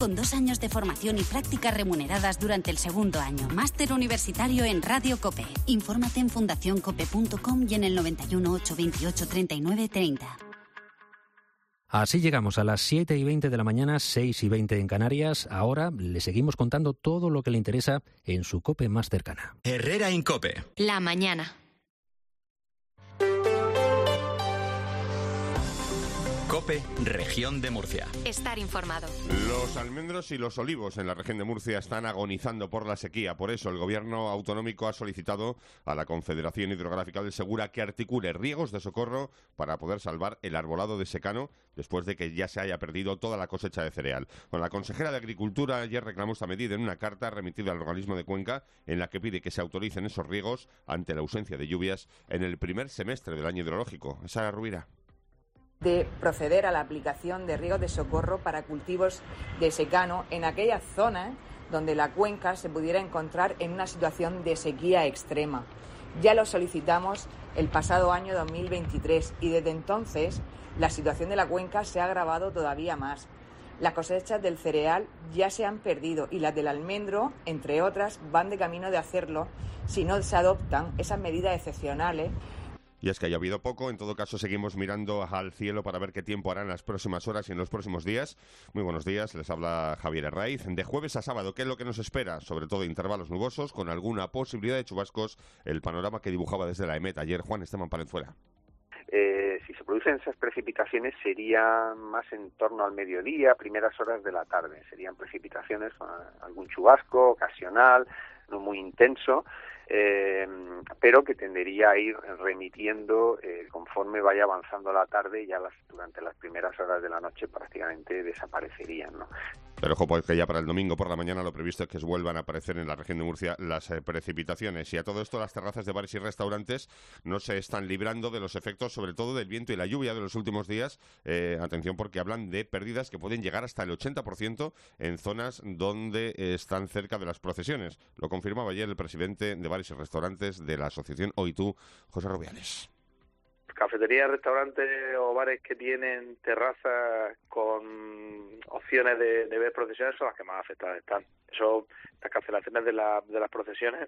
Con 2 años de formación y prácticas remuneradas durante el segundo año. Máster universitario en Radio COPE. Infórmate en fundacioncope.com y en el 91 828 39 30. Así llegamos a las 7:20 de la mañana, 6:20 en Canarias. Ahora le seguimos contando todo lo que le interesa en su COPE más cercana. Herrera Incope. La mañana. COPE, Región de Murcia. Estar informado. Los almendros y los olivos en la región de Murcia están agonizando por la sequía. Por eso el gobierno autonómico ha solicitado a la Confederación Hidrográfica del Segura que articule riegos de socorro para poder salvar el arbolado de secano después de que ya se haya perdido toda la cosecha de cereal. Bueno, la consejera de Agricultura ayer reclamó esta medida en una carta remitida al organismo de Cuenca en la que pide que se autoricen esos riegos ante la ausencia de lluvias en el primer semestre del año hidrológico. Sara Rubira. De proceder a la aplicación de riegos de socorro para cultivos de secano en aquellas zonas donde la cuenca se pudiera encontrar en una situación de sequía extrema. Ya lo solicitamos el pasado año 2023 y desde entonces la situación de la cuenca se ha agravado todavía más. Las cosechas del cereal ya se han perdido y las del almendro, entre otras, van de camino de hacerlo si no se adoptan esas medidas excepcionales. Y es que haya habido poco, en todo caso seguimos mirando al cielo para ver qué tiempo hará en las próximas horas y en los próximos días. Muy buenos días, les habla Javier Herraiz. De jueves a sábado, ¿qué es lo que nos espera? Sobre todo intervalos nubosos, con alguna posibilidad de chubascos, el panorama que dibujaba desde la EMET ayer Juan Esteban Palenzuela. Si se producen esas precipitaciones serían más en torno al mediodía, primeras horas de la tarde. Serían precipitaciones, algún chubasco ocasional, no muy intenso, pero que tendería a ir remitiendo conforme vaya avanzando la tarde y ya durante las primeras horas de la noche prácticamente desaparecerían, ¿no? Pero ojo, porque ya para el domingo por la mañana lo previsto es que vuelvan a aparecer en la región de Murcia las precipitaciones. Y a todo esto las terrazas de bares y restaurantes no se están librando de los efectos, sobre todo del viento y la lluvia de los últimos días. Atención, porque hablan de pérdidas que pueden llegar hasta el 80% en zonas donde están cerca de las procesiones. Lo confirmaba ayer el presidente de bares y restaurantes de la asociación OITU, José Rubiales. Cafeterías, restaurantes o bares que tienen terrazas con opciones de ver procesiones son las que más afectadas están. Las cancelaciones de las procesiones,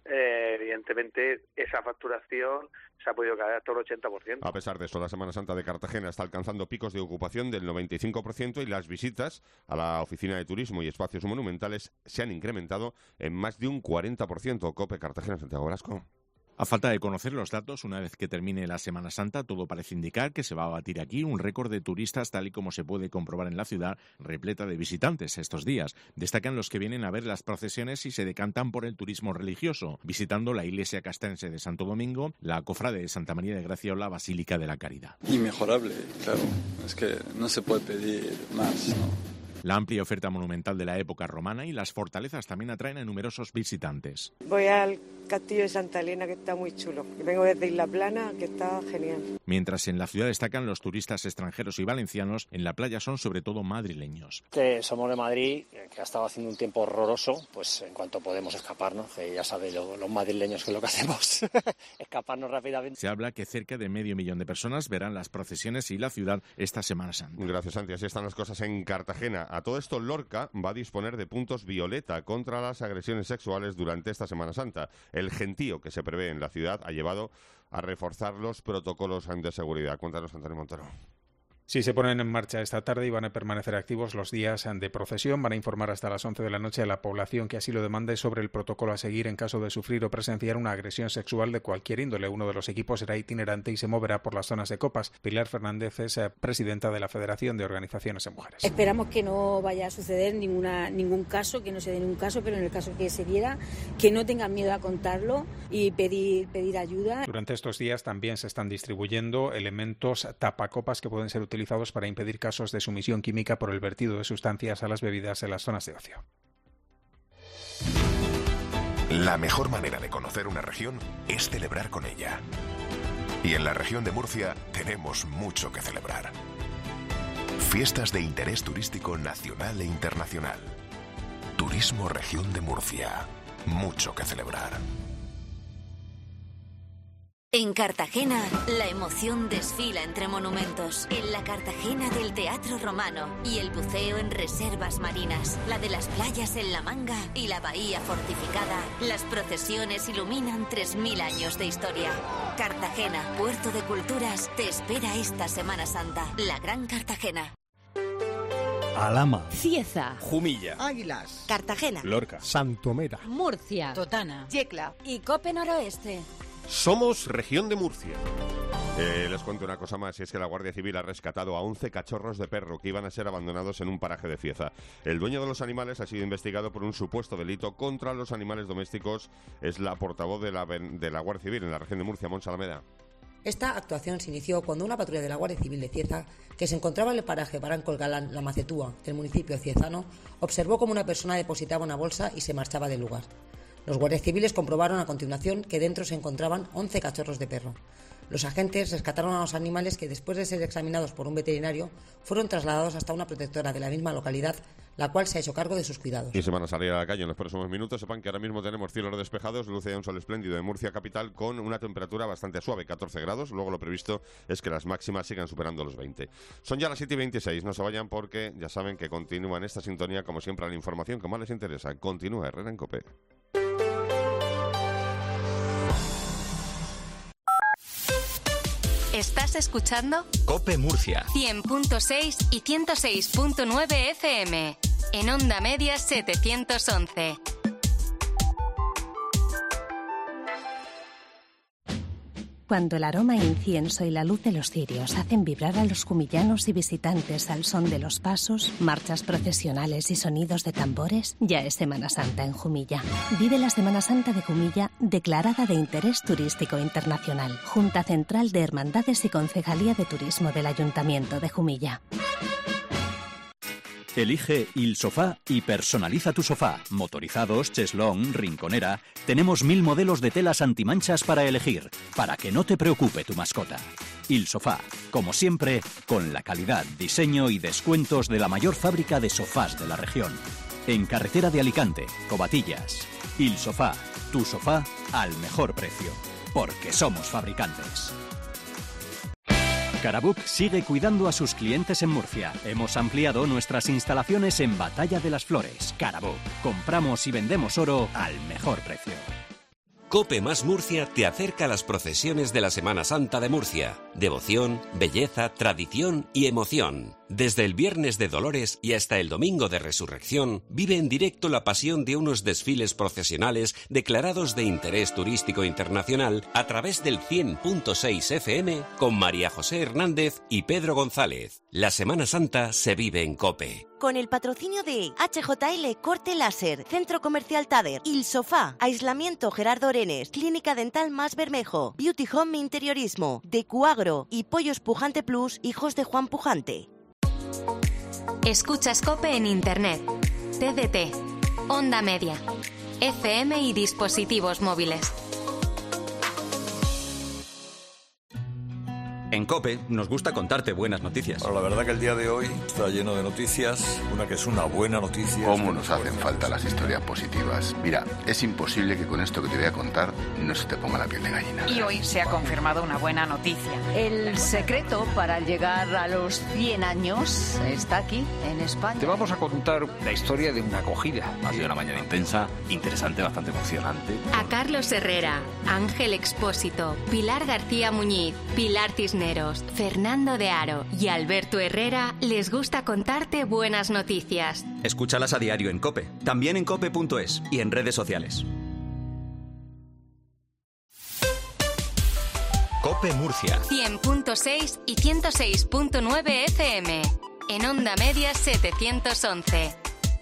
evidentemente esa facturación se ha podido caer hasta el 80%. A pesar de eso, la Semana Santa de Cartagena está alcanzando picos de ocupación del 95% y las visitas a la Oficina de Turismo y Espacios Monumentales se han incrementado en más de un 40%. COPE Cartagena, Santiago Velasco. A falta de conocer los datos, una vez que termine la Semana Santa, todo parece indicar que se va a batir aquí un récord de turistas, tal y como se puede comprobar en la ciudad, repleta de visitantes estos días. Destacan los que vienen a ver las procesiones y se decantan por el turismo religioso, visitando la iglesia castrense de Santo Domingo, la cofrade de Santa María de Gracia o la Basílica de la Caridad. Inmejorable, claro. Es que no se puede pedir más, ¿no? La amplia oferta monumental de la época romana y las fortalezas también atraen a numerosos visitantes. Voy al castillo de Santa Elena, que está muy chulo. Vengo desde Isla Plana, que está genial. Mientras en la ciudad destacan los turistas extranjeros y valencianos, en la playa son sobre todo madrileños. Que somos de Madrid, que ha estado haciendo un tiempo horroroso, pues en cuanto podemos escaparnos, que ya sabéis los madrileños que es lo que hacemos, escaparnos rápidamente. Se habla que cerca de 500.000 de personas verán las procesiones y la ciudad esta Semana Santa. Gracias, Santi. Así están las cosas en Cartagena. A todo esto, Lorca va a disponer de puntos violeta contra las agresiones sexuales durante esta Semana Santa. El gentío que se prevé en la ciudad ha llevado a reforzar los protocolos de seguridad. Cuéntanos, Antonio Montero. Sí, se ponen en marcha esta tarde y van a permanecer activos los días de procesión. Van a informar hasta las 11 de la noche a la población que así lo demande sobre el protocolo a seguir en caso de sufrir o presenciar una agresión sexual de cualquier índole. Uno de los equipos será itinerante y se moverá por las zonas de copas. Pilar Fernández es presidenta de la Federación de Organizaciones de Mujeres. Esperamos que no vaya a suceder ningún caso, que no se dé ningún caso, pero en el caso que se diera, que no tengan miedo a contarlo y pedir ayuda. Durante estos días también se están distribuyendo elementos tapacopas que pueden ser utilizados para impedir casos de sumisión química por el vertido de sustancias a las bebidas en las zonas de ocio. La mejor manera de conocer una región es celebrar con ella. Y en la región de Murcia tenemos mucho que celebrar. Fiestas de interés turístico nacional e internacional. Turismo Región de Murcia. Mucho que celebrar. En Cartagena, la emoción desfila entre monumentos. En la Cartagena del Teatro Romano y el buceo en reservas marinas. La de las playas en La Manga y la bahía fortificada. Las procesiones iluminan 3000 años de historia. Cartagena, puerto de culturas, te espera esta Semana Santa. La Gran Cartagena. Alhama, Cieza, Jumilla, Águilas, Cartagena, Lorca, Santomera, Murcia, Totana, Yecla y Cope Noroeste. Somos Región de Murcia. Les cuento una cosa más, y es que la Guardia Civil ha rescatado a 11 cachorros de perro que iban a ser abandonados en un paraje de Cieza. El dueño de los animales ha sido investigado por un supuesto delito contra los animales domésticos. Es la portavoz de la Guardia Civil en la Región de Murcia, Montse Alameda. Esta actuación se inició cuando una patrulla de la Guardia Civil de Cieza, que se encontraba en el paraje Barranco el Galán, La Macetúa, del municipio ciezano, observó cómo una persona depositaba una bolsa y se marchaba del lugar. Los guardias civiles comprobaron a continuación que dentro se encontraban 11 cachorros de perro. Los agentes rescataron a los animales que, después de ser examinados por un veterinario, fueron trasladados hasta una protectora de la misma localidad, la cual se ha hecho cargo de sus cuidados. Y se van a salir a la calle en los próximos minutos. Sepan que ahora mismo tenemos cielos despejados, luce un sol espléndido en Murcia capital con una temperatura bastante suave, 14 grados. Luego lo previsto es que las máximas sigan superando los 20. Son ya las 7:26, no se vayan porque ya saben que continúa en esta sintonía, como siempre, la información que más les interesa. Continúa Herrera en COPE. ¿Estás escuchando? COPE Murcia 100.6 y 106.9 FM. En onda media 711. Cuando el aroma a incienso y la luz de los cirios hacen vibrar a los jumillanos y visitantes al son de los pasos, marchas procesionales y sonidos de tambores, ya es Semana Santa en Jumilla. Vive la Semana Santa de Jumilla, declarada de interés turístico internacional. Junta Central de Hermandades y Concejalía de Turismo del Ayuntamiento de Jumilla. Elige Il Sofá y personaliza tu sofá. Motorizados, cheslón, rinconera. Tenemos 1000 modelos de telas antimanchas para elegir, para que no te preocupe tu mascota. Il Sofá, como siempre, con la calidad, diseño y descuentos de la mayor fábrica de sofás de la región. En carretera de Alicante, Covatillas. Il Sofá, tu sofá al mejor precio. Porque somos fabricantes. Carabuc sigue cuidando a sus clientes en Murcia. Hemos ampliado nuestras instalaciones en Batalla de las Flores. Carabuc, compramos y vendemos oro al mejor precio. COPE más Murcia te acerca a las procesiones de la Semana Santa de Murcia. Devoción, belleza, tradición y emoción. Desde el Viernes de Dolores y hasta el Domingo de Resurrección, vive en directo la pasión de unos desfiles procesionales declarados de interés turístico internacional a través del 100.6 FM con María José Hernández y Pedro González. La Semana Santa se vive en COPE. Con el patrocinio de HJL Corte Láser, Centro Comercial Tader, Il Sofá, Aislamiento Gerardo Orenes, Clínica Dental Más Bermejo, Beauty Home Interiorismo, Decuagro y Pollos Pujante Plus, hijos de Juan Pujante. Escuchas COPE en Internet, TDT, Onda Media, FM y dispositivos móviles. En COPE nos gusta contarte buenas noticias. Bueno, la verdad que el día de hoy está lleno de noticias, una que es una buena noticia. ¿Cómo nos hacen falta las historias positivas? Mira, es imposible que con esto que te voy a contar no se te ponga la piel de gallina. Y hoy se ha confirmado una buena noticia. El secreto para llegar a los 100 años está aquí, en España. Te vamos a contar la historia de una acogida. Ha sido una mañana intensa, interesante, bastante emocionante. A Carlos Herrera, Ángel Expósito, Pilar García Muñiz, Pilar Tisneros, Fernando de Aro y Alberto Herrera les gusta contarte buenas noticias. Escúchalas a diario en COPE, también en cope.es y en redes sociales. COPE Murcia 100.6 y 106.9 FM. En onda media 711.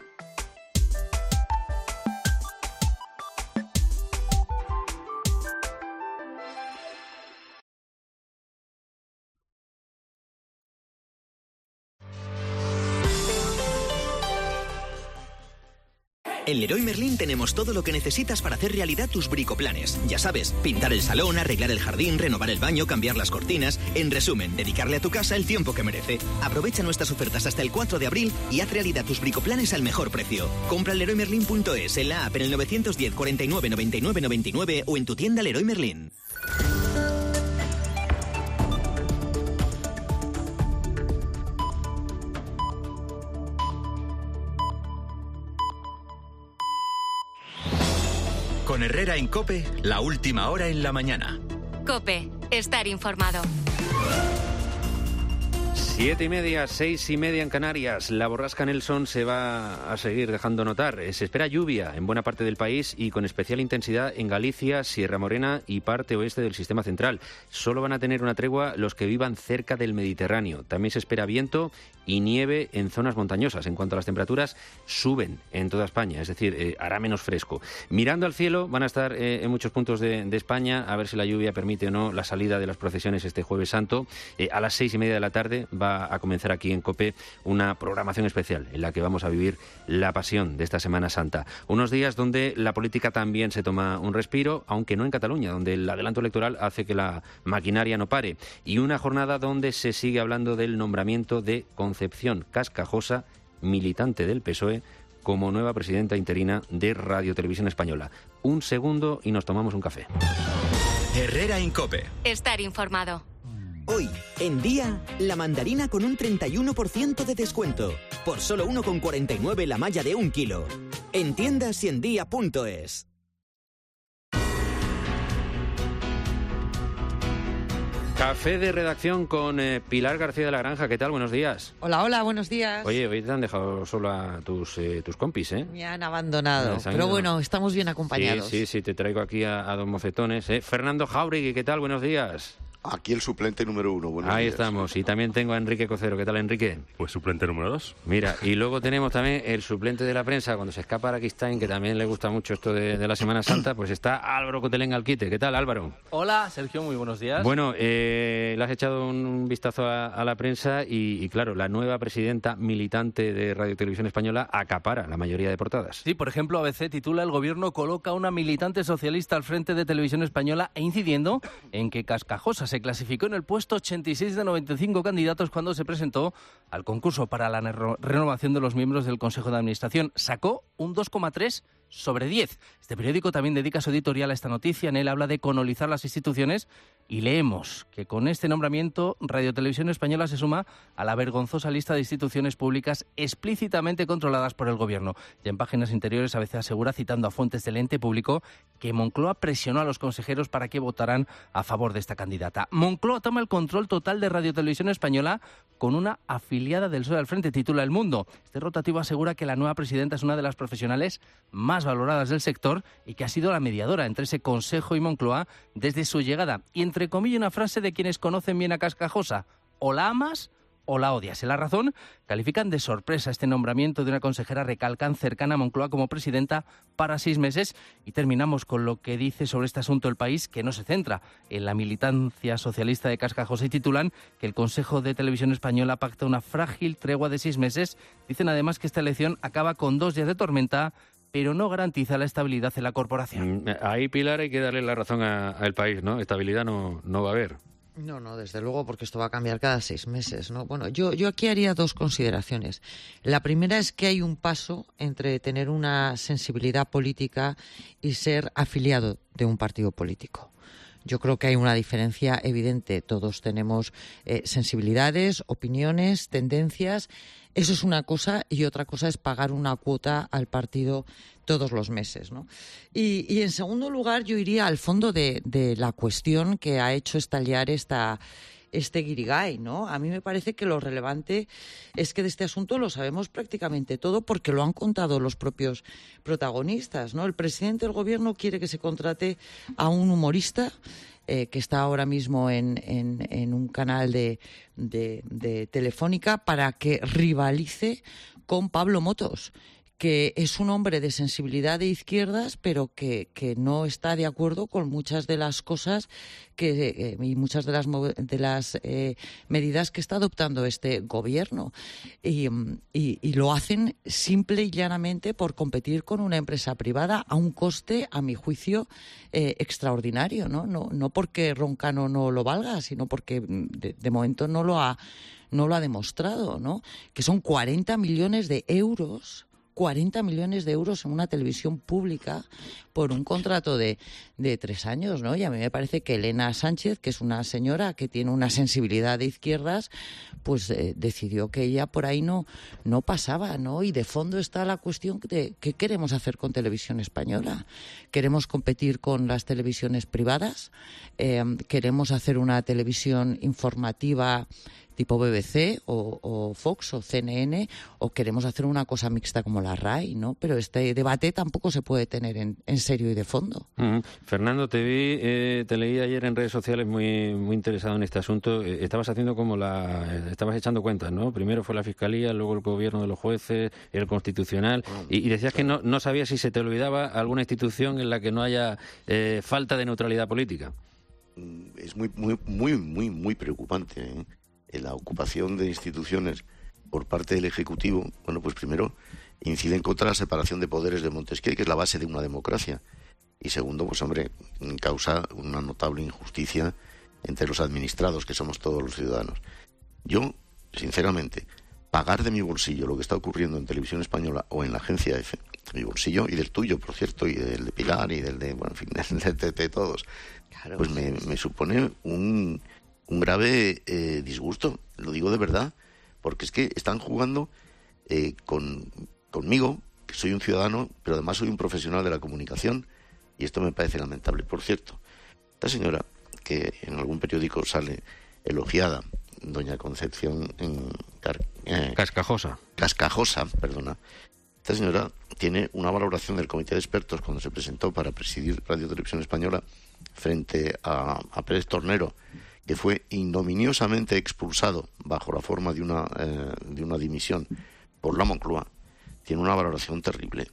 En Leroy Merlin tenemos todo lo que necesitas para hacer realidad tus bricoplanes. Ya sabes, pintar el salón, arreglar el jardín, renovar el baño, cambiar las cortinas. En resumen, dedicarle a tu casa el tiempo que merece. Aprovecha nuestras ofertas hasta el 4 de abril y haz realidad tus bricoplanes al mejor precio. Compra en leroymerlin.es, en la app en el 910 49 99 99 o en tu tienda Leroy Merlin. Con Herrera en COPE, la última hora en la mañana. COPE, estar informado. 7:30, 6:30 en Canarias. La borrasca Nelson se va a seguir dejando notar. Se espera lluvia en buena parte del país y con especial intensidad en Galicia, Sierra Morena y parte oeste del sistema central. Solo van a tener una tregua los que vivan cerca del Mediterráneo. También se espera viento y nieve en zonas montañosas. En cuanto a las temperaturas, suben en toda España, es decir, hará menos fresco. Mirando al cielo, van a estar en muchos puntos de España a ver si la lluvia permite o no la salida de las procesiones este Jueves Santo. A las 6:30 de la tarde va a comenzar aquí en COPE una programación especial en la que vamos a vivir la pasión de esta Semana Santa. Unos días donde la política también se toma un respiro, aunque no en Cataluña, donde el adelanto electoral hace que la maquinaria no pare. Y una jornada donde se sigue hablando del nombramiento de Concepción Cascajosa, militante del PSOE, como nueva presidenta interina de Radio Televisión Española. Un segundo y nos tomamos un café. Herrera en COPE. Estar informado. Hoy, en Día, la mandarina con un 31% de descuento. Por solo 1,49 la malla de 1 kilo. En tiendas y en día.es. Café de redacción con Pilar García de la Granja. ¿Qué tal? Buenos días. Hola, buenos días. Oye, hoy te han dejado solo a tus compis, ¿eh? Me han abandonado, pero bueno, estamos bien acompañados. Sí, te traigo aquí a don Mocetones. Fernando Jáuregui, ¿qué tal? Buenos días. Aquí el suplente número 1. Buenos Ahí días. estamos. Y también tengo a Enrique Cocero. ¿Qué tal, Enrique? Pues suplente número 2. Mira, y luego tenemos también el suplente de la prensa cuando se escapa Araquistain, que también le gusta mucho esto de la Semana Santa, pues está Álvaro Cotelén Alquite. ¿Qué tal, Álvaro? Hola, Sergio, muy buenos días. Bueno, le has echado un vistazo a la prensa y claro, la nueva presidenta militante de Radio Televisión Española acapara la mayoría de portadas. Sí, por ejemplo, ABC titula "El gobierno coloca a una militante socialista al frente de Televisión Española", e incidiendo en que Cascajosa se clasificó en el puesto 86 de 95 candidatos cuando se presentó al concurso para la renovación de los miembros del Consejo de Administración. Sacó un 2,3 sobre 10. Este periódico también dedica su editorial a esta noticia. En él habla de colonizar las instituciones y leemos que con este nombramiento Radio Televisión Española se suma a la vergonzosa lista de instituciones públicas explícitamente controladas por el gobierno. Ya en páginas interiores a veces asegura, citando a fuentes del ente público, que Moncloa presionó a los consejeros para que votaran a favor de esta candidata. Moncloa toma el control total de Radio Televisión Española con una afiliada del PSOE al frente, titula El Mundo. Este rotativo asegura que la nueva presidenta es una de las profesionales más valoradas del sector y que ha sido la mediadora entre ese Consejo y Moncloa desde su llegada. Y entre comillas una frase de quienes conocen bien a Cascajosa: o la amas o la odias. En La Razón califican de sorpresa este nombramiento de una consejera, recalcan, cercana a Moncloa como presidenta para 6 meses. Y terminamos con lo que dice sobre este asunto El País, que no se centra en la militancia socialista de Cascajosa, y titulan que el Consejo de Televisión Española pacta una frágil tregua de 6 meses. Dicen además que esta elección acaba con 2 días de tormenta, pero no garantiza la estabilidad en la corporación. Ahí, Pilar, hay que darle la razón a El País, ¿no? Estabilidad no va a haber. No, desde luego, porque esto va a cambiar cada 6 meses, ¿no? Bueno, yo aquí haría 2 consideraciones. La primera es que hay un paso entre tener una sensibilidad política y ser afiliado de un partido político. Yo creo que hay una diferencia evidente. Todos tenemos sensibilidades, opiniones, tendencias. Eso es una cosa, y otra cosa es pagar una cuota al partido todos los meses, ¿no? Y en segundo lugar, yo iría al fondo de la cuestión que ha hecho estallar este guirigay, ¿no? A mí me parece que lo relevante es que de este asunto lo sabemos prácticamente todo, porque lo han contado los propios protagonistas, ¿no? El presidente del gobierno quiere que se contrate a un humorista que está ahora mismo en un canal de Telefónica para que rivalice con Pablo Motos, que es un hombre de sensibilidad de izquierdas, pero que no está de acuerdo con muchas de las cosas y muchas de las medidas que está adoptando este gobierno. Y lo hacen simple y llanamente por competir con una empresa privada a un coste, a mi juicio, extraordinario, ¿no? No porque Roncano no lo valga, sino porque de momento no lo ha demostrado, ¿no? Que son 40 millones de euros 40 millones de euros en una televisión pública por un contrato de 3 años, ¿no? Y a mí me parece que Elena Sánchez, que es una señora que tiene una sensibilidad de izquierdas, pues decidió que ella por ahí no pasaba, ¿no? Y de fondo está la cuestión de qué queremos hacer con Televisión Española. ¿Queremos competir con las televisiones privadas? ¿Queremos hacer una televisión informativa tipo BBC o Fox o CNN, o queremos hacer una cosa mixta como la RAI, ¿no? Pero este debate tampoco se puede tener en serio y de fondo. Fernando, te leí ayer en redes sociales muy interesado en este asunto. Estabas haciendo estabas echando cuentas, ¿no? Primero fue la Fiscalía, luego el gobierno de los jueces, el Constitucional, y decías que no sabías si se te olvidaba alguna institución en la que no haya falta de neutralidad política. Es muy preocupante, ¿eh? La ocupación de instituciones por parte del Ejecutivo, bueno, pues primero inciden contra la separación de poderes de Montesquieu, que es la base de una democracia, y segundo, pues hombre, causa una notable injusticia entre los administrados, que somos todos los ciudadanos. Yo, sinceramente, pagar de mi bolsillo lo que está ocurriendo en Televisión Española o en la Agencia EFE, de mi bolsillo y del tuyo, por cierto, y del de Pilar y del de, bueno, en fin, de todos, claro, pues me supone un grave disgusto, lo digo de verdad, porque es que están jugando conmigo, que soy un ciudadano, pero además soy un profesional de la comunicación, y esto me parece lamentable. Por cierto, esta señora, que en algún periódico sale elogiada, doña Concepción Cascajosa, perdona. Esta señora tiene una valoración del Comité de Expertos cuando se presentó para presidir Radio Televisión Española frente a Pérez Tornero, que fue ignominiosamente expulsado bajo la forma de una dimisión por la Moncloa. Tiene una valoración terrible,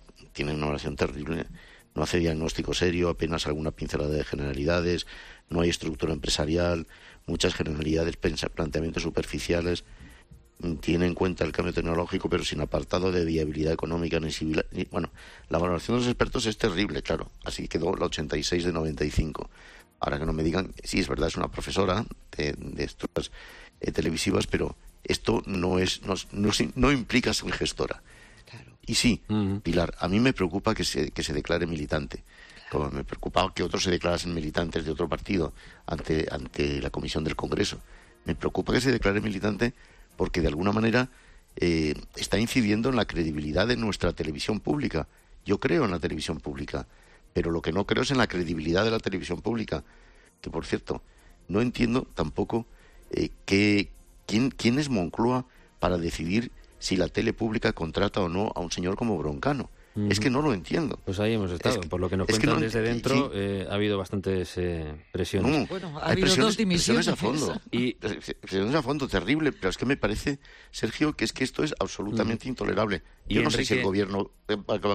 no hace diagnóstico serio, apenas alguna pincelada de generalidades, no hay estructura empresarial, muchas generalidades, planteamientos superficiales, tiene en cuenta el cambio tecnológico, pero sin apartado de viabilidad económica ni civil. Bueno, la valoración de los expertos es terrible, claro, así quedó la 86 de 95. Ahora que no me digan, sí, es verdad, es una profesora de estructuras televisivas, pero esto no implica ser gestora. Claro. Y sí, Pilar, a mí me preocupa que se declare militante. Claro. Como me preocupaba que otros se declarasen militantes de otro partido ante la Comisión del Congreso. Me preocupa que se declare militante porque de alguna manera está incidiendo en la credibilidad de nuestra televisión pública. Yo creo en la televisión pública, pero lo que no creo es en la credibilidad de la televisión pública, que por cierto, no entiendo tampoco quién es Moncloa para decidir si la tele pública contrata o no a un señor como Broncano. Es que no lo entiendo. Pues ahí hemos estado. Por lo que nos cuentan desde dentro, ha habido bastantes presiones. Bueno, ha habido dos dimisiones a fondo. Presiones a fondo, terrible. Pero es que me parece, Sergio, que esto es absolutamente intolerable. Yo no sé si el gobierno va